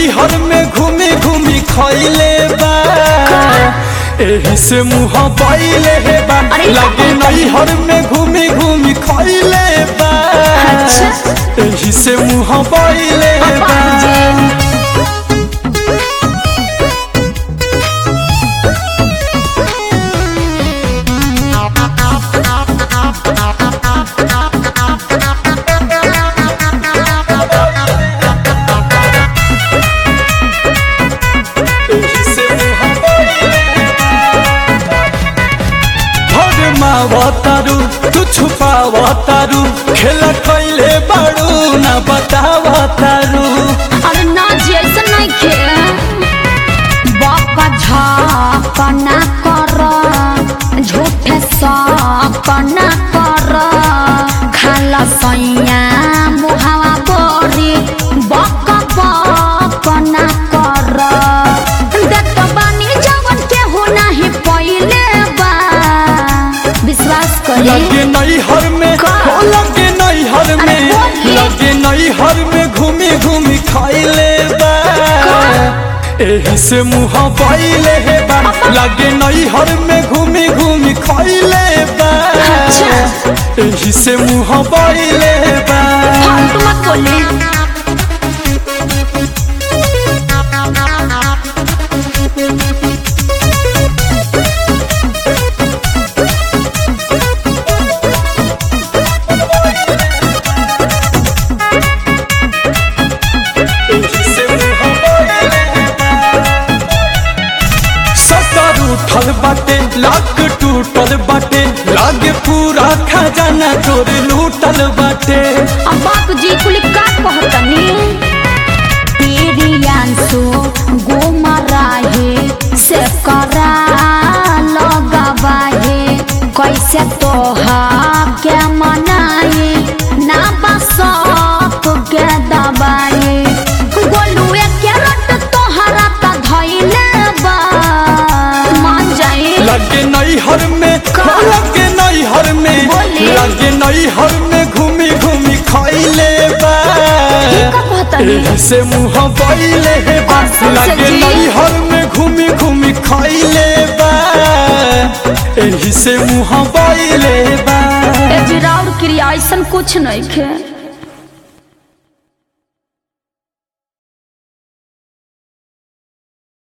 नैहर में घूमी घूमी खैले बा एही से मुँह बैले बा लगे नैहर में घूमी घूमी खैले बा एही से मुँह बैले बा। तारू तू छुपावा तारू खेला कैले बाड़ू ना बतावा तारू। अरे ना जी ऐसा नहीं खे बाका झाका ना कर झूठे साका ना कर खाला सैया मुहावा बोरी बाका बाका ना कर देख बानी जवन के हो नहीं पहिले बा विश्वास लगे नैहर में लगे नैहर में लगे नैहर में घूमी घूमी खैले बा एही से मुँह बैले बा लगे नैहर में घूमी घूमी खैले बा एही से मुँह बैले बा। फालतू मत बोले। उठल बाटे लाख टूटल बाटे लागे पूरा खजाना तोर लूटल बाटे। अब बाप जी कुली का कहतनी पेरियांसो गोमराहे से करा लगावाहे कैसे तोहा के मनाए ना बसत के दबाए गोलुए के रट तोहरा त धइले बा लगे नैहर में लगे नैहर में लगे नैहर में घूमी घूमी खैले बा एही से मुँह बैले बा लगे नैहर में घूमी घूमी खैले बा एही से मुँह बैले बा। ए जिराउर क्रिया ऐसन कुछ नहीं खे।